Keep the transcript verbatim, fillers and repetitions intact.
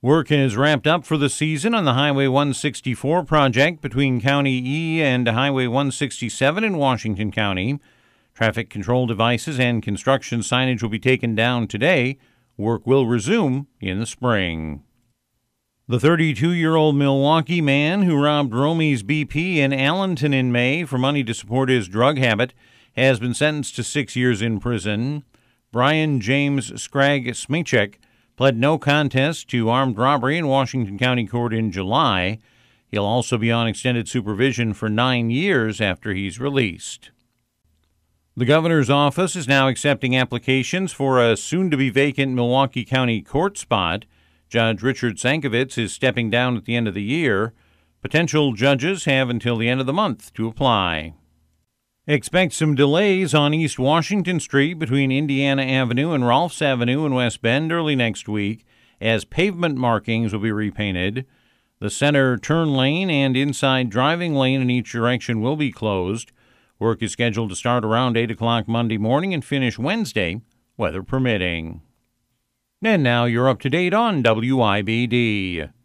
Work has wrapped up for the season on the Highway one sixty-four project between County E and Highway one sixty-seven in Washington County. Traffic control devices and construction signage will be taken down today. Work will resume in the spring. The thirty-two-year-old Milwaukee man who robbed Romy's B P in Allenton in May for money to support his drug habit has been sentenced to six years in prison. Brian James Scragg Smichek pled no contest to armed robbery in Washington County Court in July. He'll also be on extended supervision for nine years after he's released. The governor's office is now accepting applications for a soon-to-be-vacant Milwaukee County court spot. Judge Richard Sankovitz is stepping down at the end of the year. Potential judges have until the end of the month to apply. Expect some delays on East Washington Street between Indiana Avenue and Rolfs Avenue in West Bend early next week as pavement markings will be repainted. The center turn lane and inside driving lane in each direction will be closed. Work is scheduled to start around eight o'clock Monday morning and finish Wednesday, weather permitting. And now you're up to date on W I B D.